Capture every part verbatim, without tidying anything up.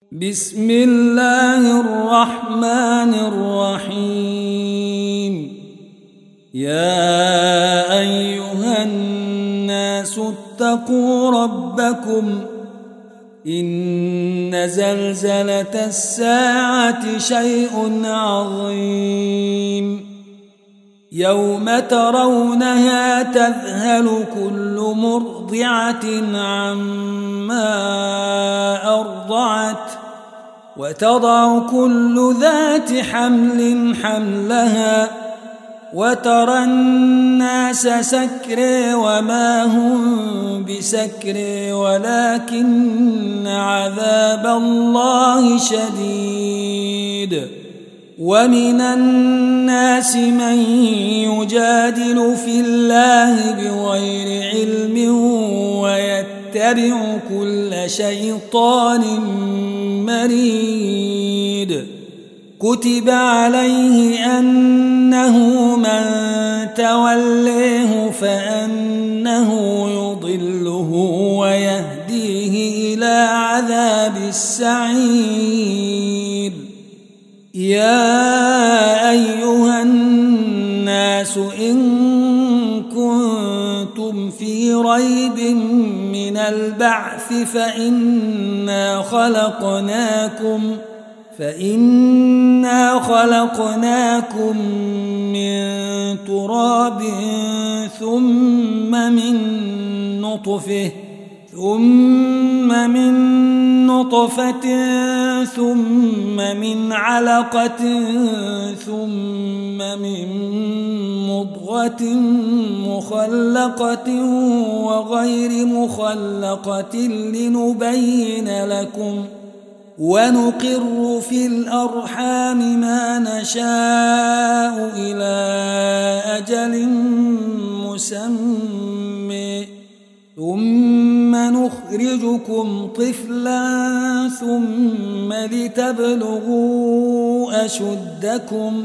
بسم الله الرحمن الرحيم. يا أيها الناس اتقوا ربكم إن زلزلة الساعة شيء عظيم يوم ترونها تذهل كل مرضعة عما أرضعت وتضع كل ذات حمل حملها وترى الناس سكرى وما هم بسكرى ولكن عذاب الله شديد. ومن الناس من يجادل في الله بغير علم ويتبع كل شيطان مريد. كتب عليه أنه من توليه فأنه يضله ويهديه إلى عذاب السعير. يا أيها الناس إن كنتم في ريب من البعث فإنا خلقناكم فإنا خلقناكم من تراب ثم من نطفة ثم من نطفة ثم من علقة ثم من مضغة مخلقة وغير مخلقة لنبين لكم ونقر في الأرحام ما نشاء إلى أجل مسمى ثم نخرجكم طفلا ثم لتبلغوا أشدكم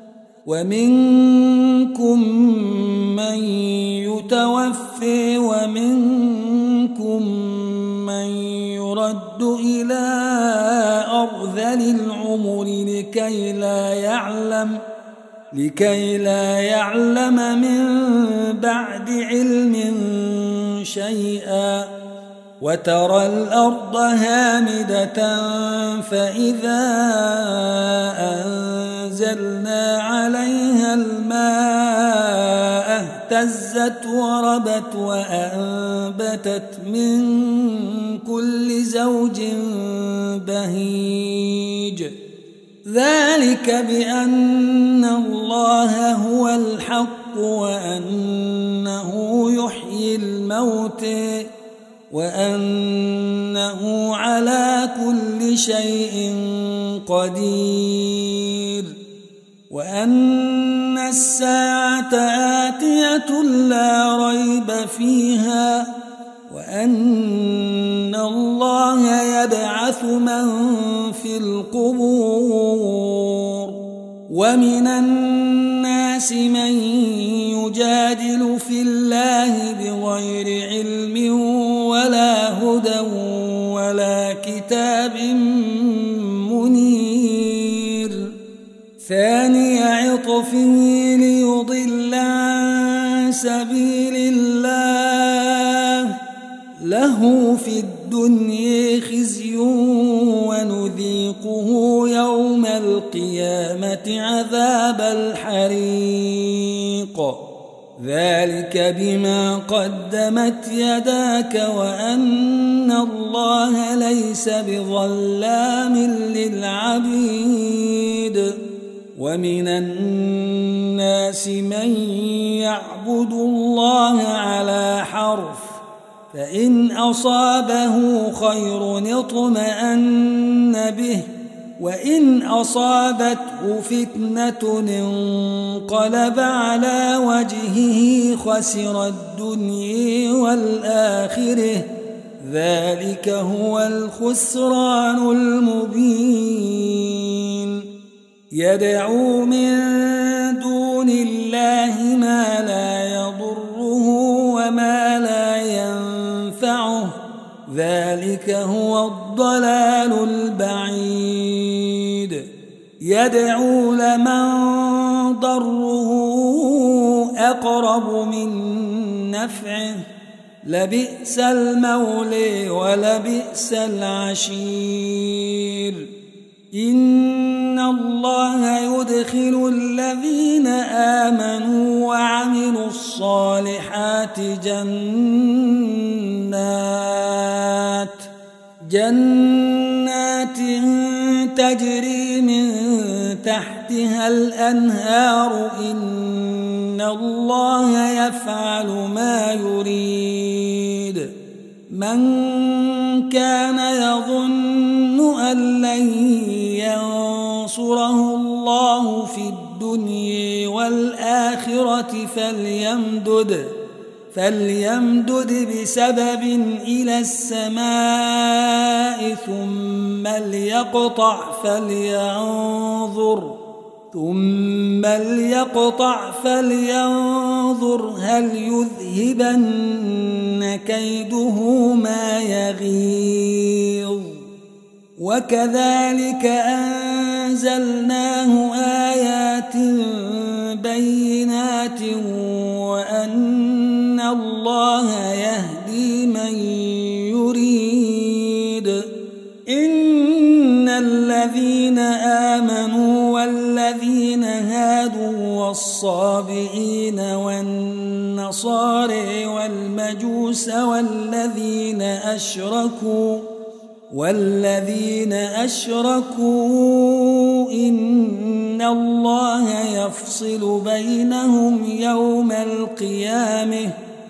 ومنكم من يتوفى ومنكم من يرد إلى أرذل العمر لكي لا يعلم لكي لا يعلم من بعد علم شيئا. وترى الأرض هامدة فإذا أنزلنا عليها الماء اهتزت وربت وأنبتت من كل زوج بهيج. ذلك بأن الله هو الحق وأنه يحيي الموتى وأنه على كل شيء قدير وأن الساعة آتية لا ريب فيها وأن الله يبعث من في القبور. ومن الناس من يجادل في الله بغير علم ولا هدى ولا كتاب منير. ثاني عطفه ليضل عن سبيل الله له في الدنيا خزي ونذيقه يوم القيامة عذاب الحريق. ذلك بما قدمت يداك وأن الله ليس بظلام للعبيد. ومن الناس من يعبد الله على حرف فإن أصابه خير اطمأن به وإن أصابته فتنة انقلب على وجهه خسر الدنيا والآخرة. ذلك هو الخسران المبين. يدعو من دون الله ما لا يضره وما لا ينفعه ذلك هو الضلال البعيد. بعيد يدعو لمن ضره أقرب من نفعه لبئس المولى ولبئس العشير إن الله يدخل الذين آمنوا وعملوا الصالحات جنات جنات تجري من تحتها الأنهار إن الله يفعل ما يريد من كان يظن أن لن ينصره الله في الدنيا والآخرة فليمدد فليمدد بسبب إلى السماء ثم ليقطع فلينظر ثم ليقطع فلينظر هل يذهبن كيده ما يغيظ وكذلك أنزلناه آيات بينات وأن الله يهدي من يريد إن الذين آمنوا والذين هادوا والصابئين والنصارى والمجوس والذين أشركوا والذين أشركوا إن الله يفصل بينهم يوم القيامة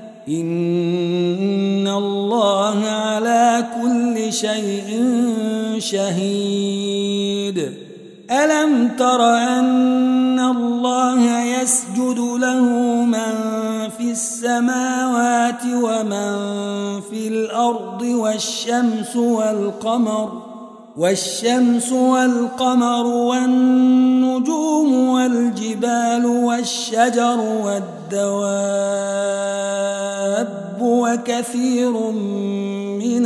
إن الله على كل شيء شهيد ألم تر أن الله يسجد له من في السماوات ومن في الأرض والشمس والقمر والشمس والقمر والنجوم والجبال والشجر والدواب وكثير من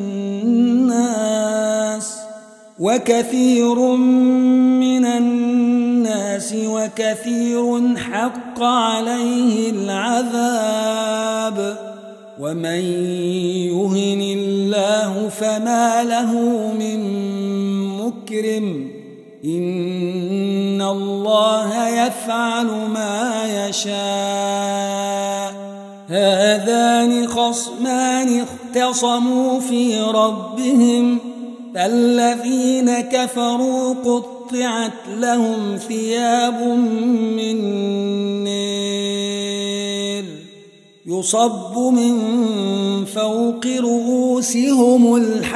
الناس وكثير من الناس وكثير حق عليه العذاب ومن يهن الله فما له من مكرم إن الله يفعل ما يشاء هذان خصمان اختصموا في ربهم فالذين كفروا قطعت لهم ثياب من نار يصب من فوق رؤوسهم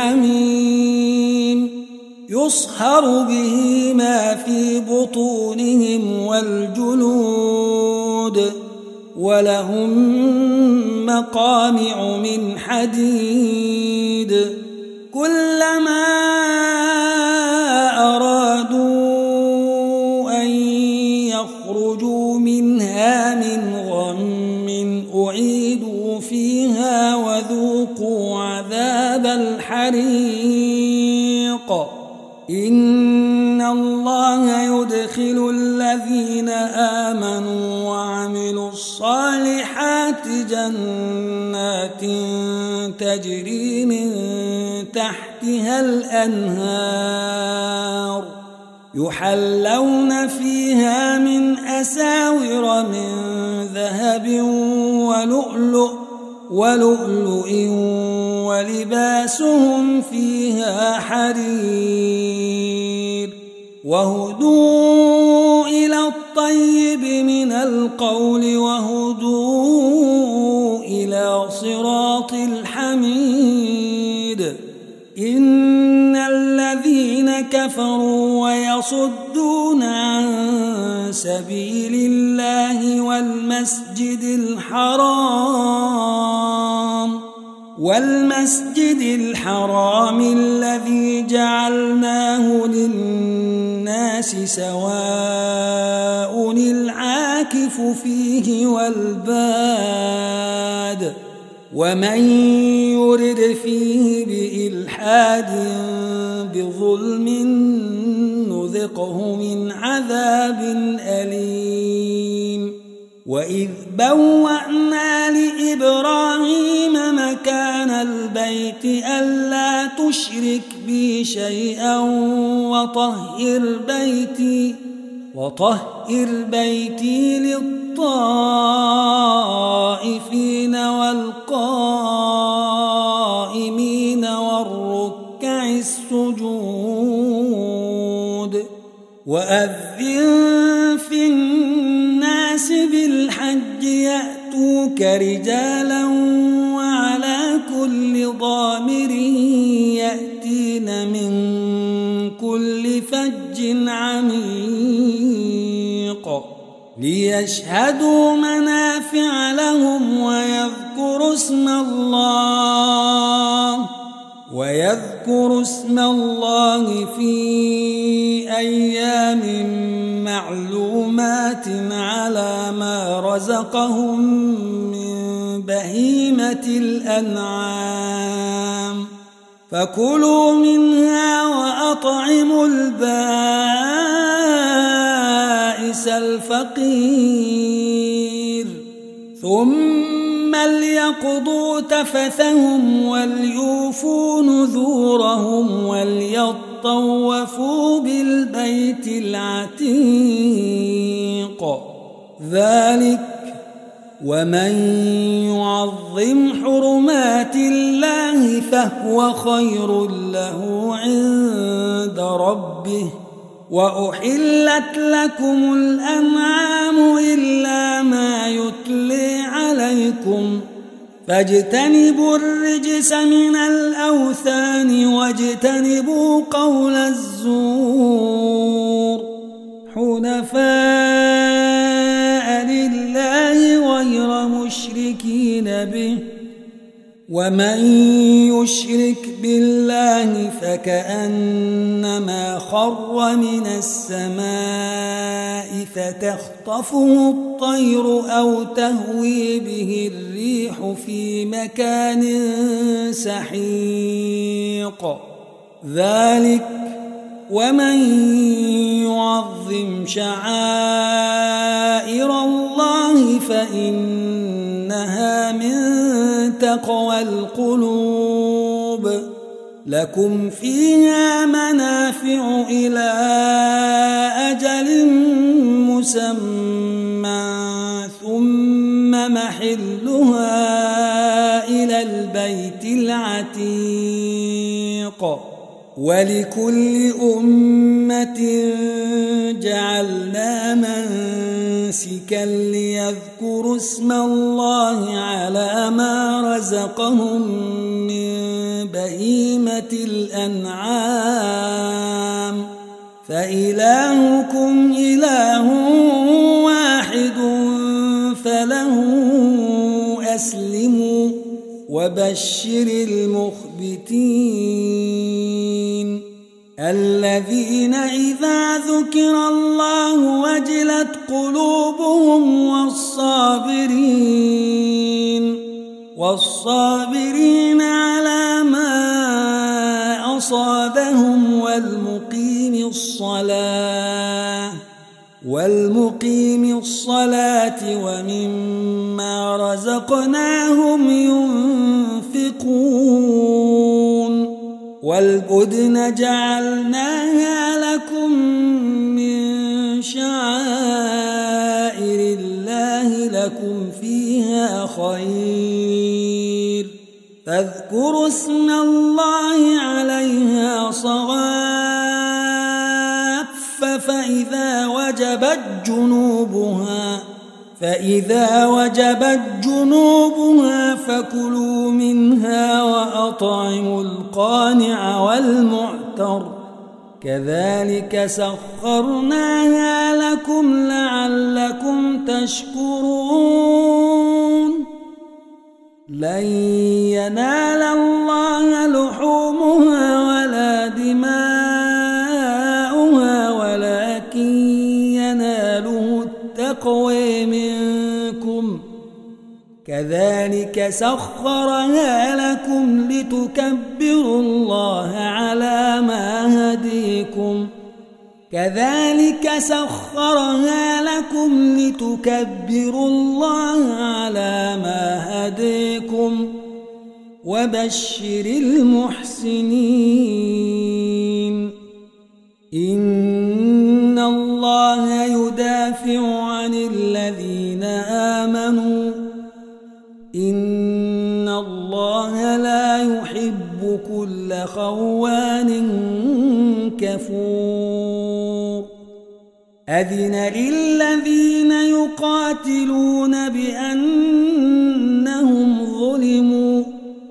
الحميم يصهر به ما في بطونهم والجلود ولهم مقامع من حديد كلما أرادوا أن يخرجوا منها من غم أعيدوا فيها وذوقوا عذاب الحريق إن الله يدخل الذين آمنوا وعملوا الصالحات جنات تجري من تحتها الأنهار يحلون فيها من أساور من ذهب ولؤلؤ ولؤلؤ ولباسهم فيها حرير وهدوا إلى الطيب من القول وهدوا إلى صراط الحميد إن الذين كفروا ويصدون عن سبيل الله والمسجد الحرام والمسجد الحرام الذي جعلناه للناس سواء العاكف فيه والباد ومن يرد فيه بإلحاد بظلم نذقه من عذاب أليم وإذ بوأنا لإبراهيم مكان البيت ألا تشرك بي شيئا وطهر بيتي وطهر بيتي للطائفين والقائمين والركع السجود وأذن في الناس بالحج يأتوك رجالا وعلى كل ضامر يأتين من كل فج عميق ليشهدوا منافع لهم ويذكروا اسم الله ويذكروا اسم الله في أيام معلومات على ما رزقهم من بهيمة الأنعام فكلوا منها وأطعموا البائس الفقير ثم ليقضوا تفثهم وليوفوا نذورهم وليطوفوا بالبيت العتيق ذلك ومن يعظم حرمات الله فهو خير له عند ربه وأحلت لكم الأنعام إلا ما يتلي عليكم فاجتنبوا الرجس من الأوثان واجتنبوا قول الزور حنفاء لله غير مشركين به ومن يشرك بالله فكأنما خر من السماء فتخطفه الطير أو تهوي به الريح في مكان سحيق ذلك ومن يعظم شعائر الله فإنها من تقوى القلوب لكم فيها منافع إلى أجل مسمى ثم محلها إلى البيت العتيق ولكل أمة جعلنا منسكا ليذكروا اسم الله على ما رزقهم من بهيمة الأنعام فإلهكم إله واحد فله أسلموا وبشر المخبتين الذين إذا ذكر الله وجلت قلوبهم والصابرين والصابرين على ما أصابهم والمقيم الصلاة والمقيم الصلاة ومما رزقناهم ينفقون والبدن جعلناها لكم من شعائر الله لكم فيها خير فاذكروا اسم الله عليها صواف فإذا وجبت جنوبها فإذا وجبت جنوبها فكلوا منها وأطعموا القانع والمعتر كذلك سخرناها لكم لعلكم تشكرون لن ينال الله لحومها ولا دماؤها ولكن يناله التقوى منكم كذلك سخرها لكم لتكبروا الله على ما هديكم كذلك سخرها لكم لتكبروا الله على ما هديكم وبشر المحسنين إن الله يدافع عن الذين آمنوا إن الله لا يحب كل خوان كفور أذن للذين يقاتلون بأنهم ظلموا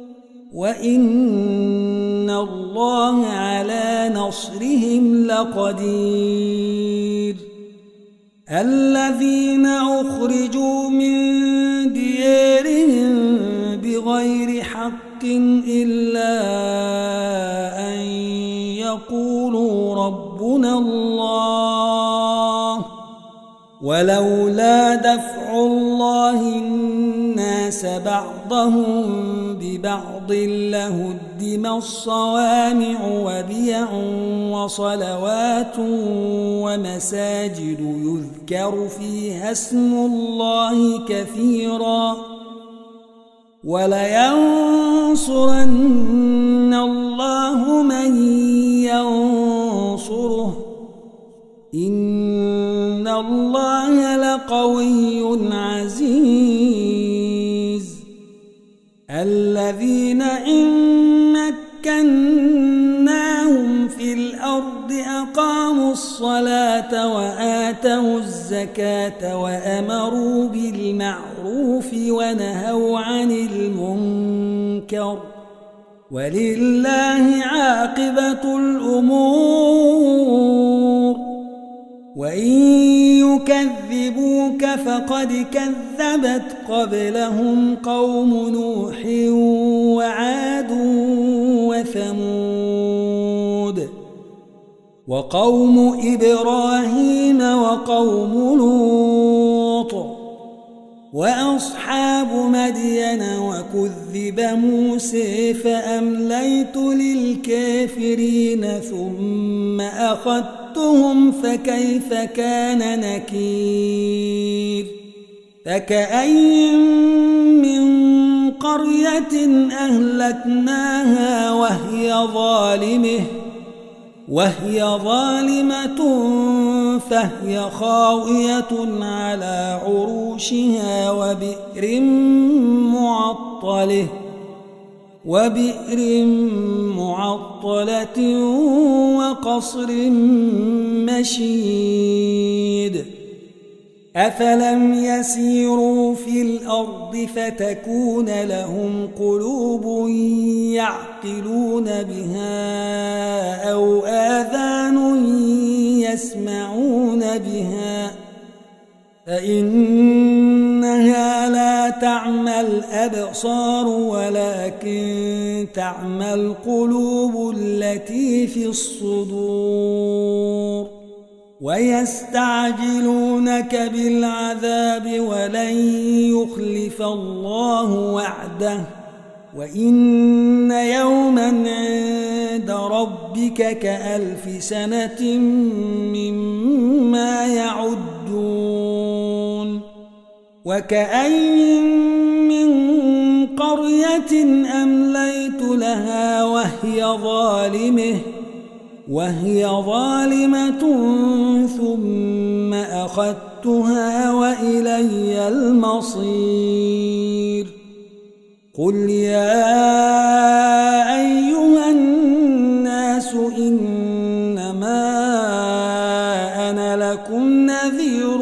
وإن الله على نصرهم لقدير الذين أخرجوا من ديارهم بغير حق إلا أن يقولوا ربنا الله ولولا دفع الله الناس بعضهم ببعض لهدمت صوامع وبيع وصلوات ومساجد يذكر فيها اسم الله كثيرا ولينصرن الله من ينصره إن الله لقوي عزيز الذين إن مكناهم في الأرض أقاموا الصلاة وآتوا الزكاة وأمروا بالمعروف ونهوا عن المنكر ولله عاقبة الأمور وإن يكذبوك فقد كذبت قبلهم قوم نوح وعاد وثمود وقوم إبراهيم وقوم لوط وأصحاب مدين وكذب موسى فأمليت للكافرين ثم أخذتهم فكيف كان نكير فكأين من قرية أهلكناها وهي ظالمة وهي ظالمة فهي خاوية على عروشها وبئر معطلة وبئر معطلة وقصر مشيد أفلم يسيروا في الأرض فتكون لهم قلوب يعقلون بها أو آذان يسمعون بها فإنها لا تعمى الأبصار ولكن تعمى القلوب التي في الصدور ويستعجلونك بالعذاب ولن يخلف الله وعده وإن يوما عند ربك كألف سنة مما يعدون وكأين من قرية أمليت لها وهي ظالمة وهي ظالمة ثم أخذتها وإلي المصير قل يا أيها الناس إنما أنا لكم نذير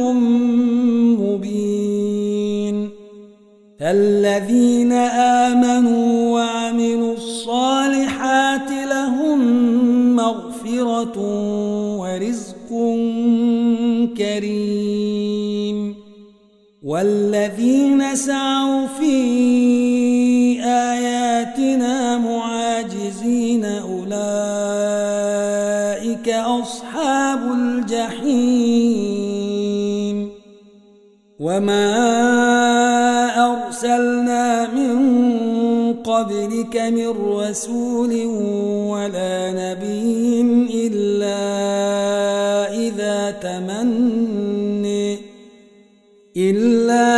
مبين فالذين آمنوا وعملوا الصالحات لهم مغفرة ورزق كريم والذين سعوا في آياتنا معاجزين أولئك أصحاب الجحيم وما أرسلنا أرسلنا من قبلك من رسول ولا نبي إلا إذا تمنى إلا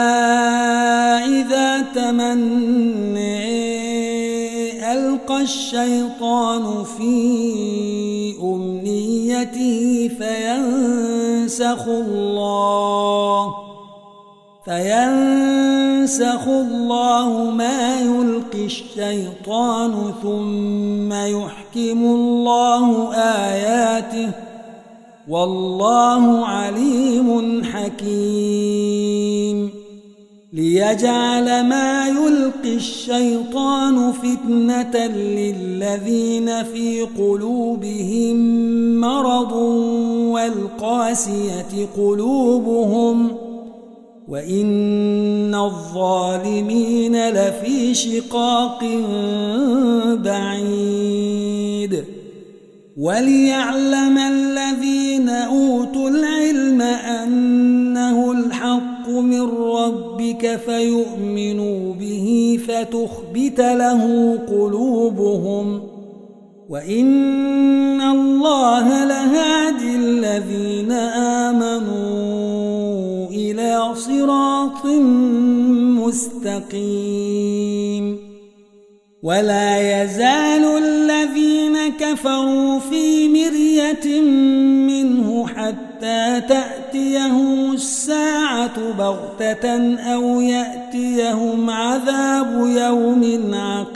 إذا تمنى ألقى الشيطان في أمنيته فينسخ الله فينسخ الله ما يلقي الشيطان ثم يحكم الله آياته والله عليم حكيم ليجعل ما يلقي الشيطان فتنة للذين في قلوبهم مرض والقاسية قلوبهم وإن الظالمين لفي شقاق بعيد وليعلم الذين أوتوا العلم أنه الحق من ربك فيؤمنوا به فتخبت له قلوبهم وإن الله لهادي الذين آمنوا إلى صراط مستقيم ولا يزال الذين كفروا في مرية منه حتى تأتيهم الساعة بغتة أو يأتيهم عذاب يوم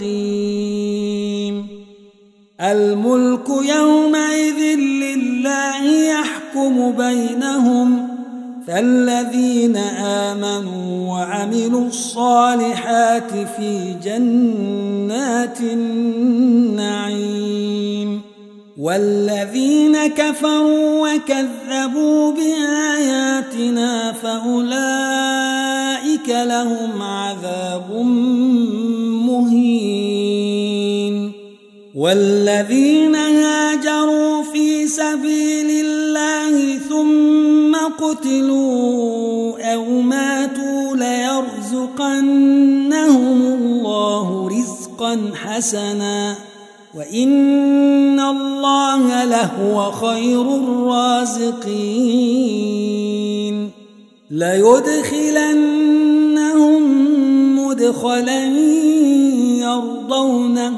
عقيم الملك يومئذ لله يحكم بينهم فالذين آمنوا وعملوا الصالحات في جنات النعيم والذين كفروا وكذبوا بآياتنا فأولئك لهم عذاب مهين والذين هاجروا في سبيل الله ثم قتلوا أو ماتوا ليرزقنهم الله رزقا حسنا وإن الله لهو خير الرازقين ليدخلنهم مدخلا يرضونه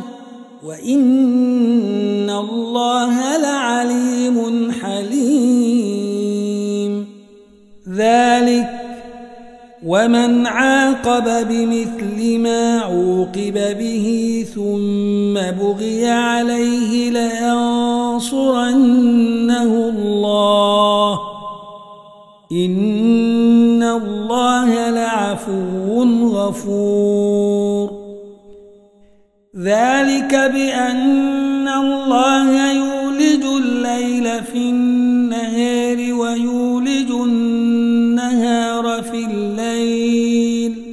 وإن الله لعليم حليم ذلك ومن عاقب بمثل ما عوقب به ثم بغي عليه لينصرنه الله إن الله لعفو غفور ذلك بأن الله يولج الليل في النهار ويولج النهار في الليل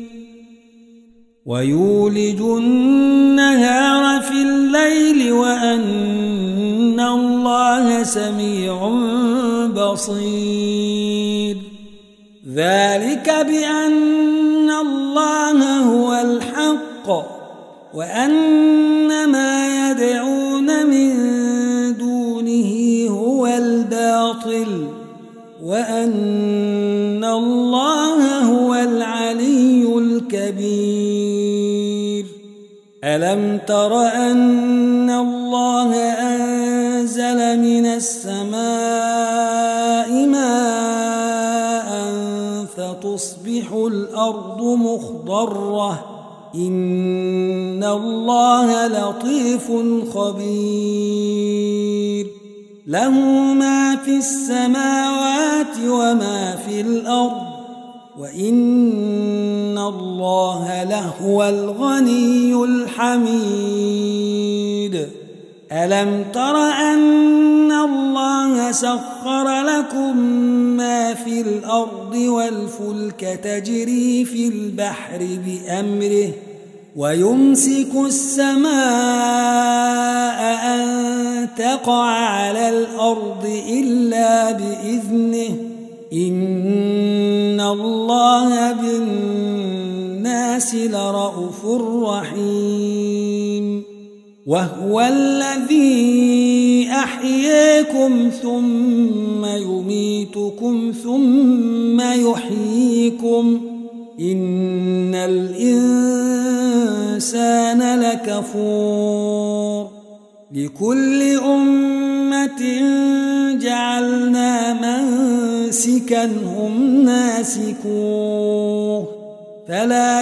ويولج النهار في الليل وأن الله سميع بصير ذلك بأن الله هو الحق وأن ما يدعون من دونه هو الباطل وأن الله هو العلي الكبير ألم تر أن الله أنزل من السماء ماء فتصبح الأرض مخضرة إن الله لطيف خبير له ما في السماوات وما في الأرض وإن الله لهو الغني الحميد ألم تر أن الله سخر لكم ما في الأرض والفلك تجري في البحر بأمره ويمسك السماء أن تقع على الأرض إلا بإذنه إن الله بالناس بالناس لرءوف رحيم وهو الذي أحياكم ثم يميتكم ثم يحييكم إن الإنسان لكفور لكل أمة جعلنا منسكا هم ناسكوه فلا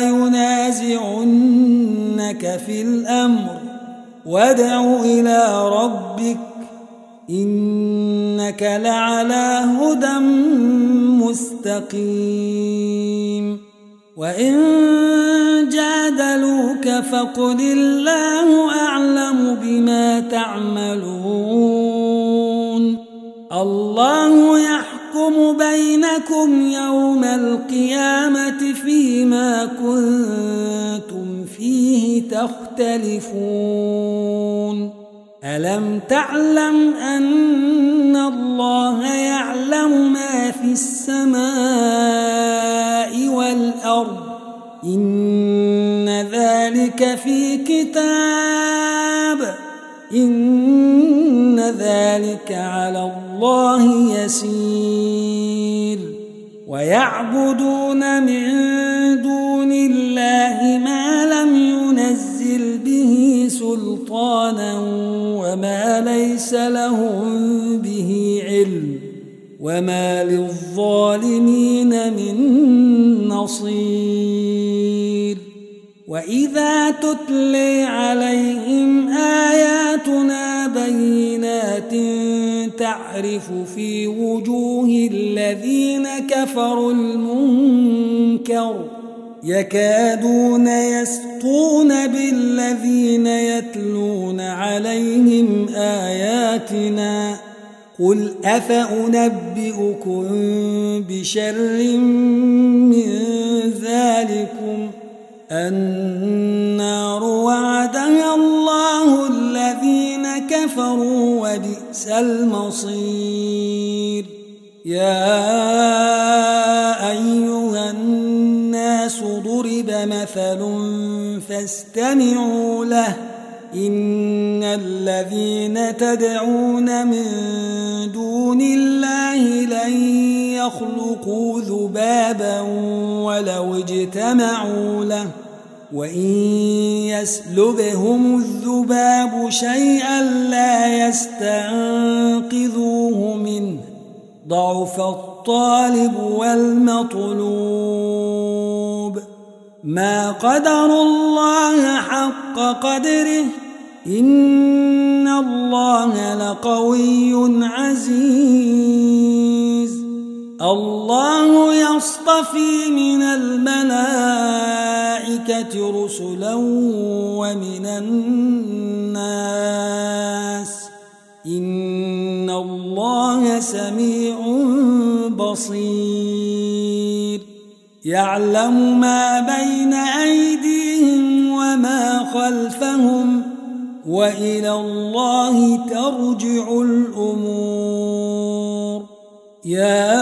ينازعنك في الأمر وادع إلى ربك إنك لعلى هدى مستقيم وإن جادلوك فقل الله أعلم بما تعملون الله يحكم بينكم يوم القيامة فيما كنتم فيه تختلفون ألم تعلم أن الله يعلم ما في السماء والأرض إن ذلك في كتاب إن ذلك على الله يسير ويعبدون من دون الله ما لم ينزل به سلطانا وما ليس لهم به علم وما للظالمين من نصير وإذا تتلي عليهم آياتنا بينات تعرف في وجوه الذين كفروا المنكر يكادون يسطون بالذين يتلون عليهم آياتنا قل أفأنبئكم بشر من ذلكم النار وعدها الله الذين كفروا وبئس المصير يا أيها الناس ضرب مثل فاستمعوا له إن الذين تدعون من دون الله لن يخلقوا ذبابا ولو اجتمعوا له وإن يسلبهم الذباب شيئا لا يستنقذوه منه ضعف الطالب والمطلوب ما قدروا الله حق قدره إن الله لقوي عزيز الله يصطفي من الملائكة رسلا ومن الناس إن الله سميع بصير يعلم ما بين أيديهم وما خلفهم وإلى الله ترجع الأمور يا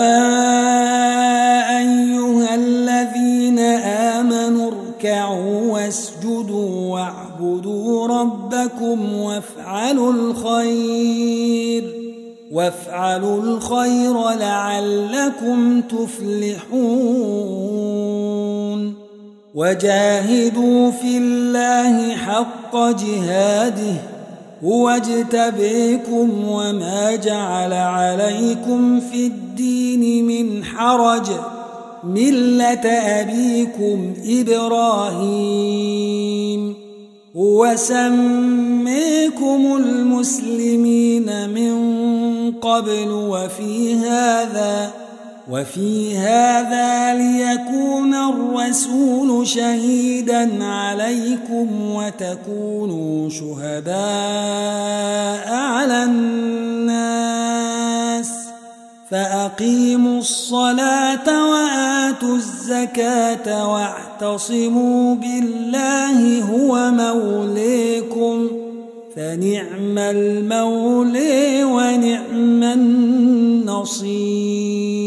أيها الذين آمنوا اركعوا واسجدوا واعبدوا ربكم وافعلوا الخير وافعلوا الخير لعلكم تفلحون وجاهدوا في الله حق جهاده هو اجتبيكم وما جعل عليكم في الدين من حرج ملة أبيكم إبراهيم هو سميكم المسلمين من قبل وفي هذا وفي هذا ليكون الرسول شهيدا عليكم وتكونوا شهداء على الناس فأقيموا الصلاة وآتوا الزكاة واعتصموا بالله هو موليكم فنعم المولي ونعم النصير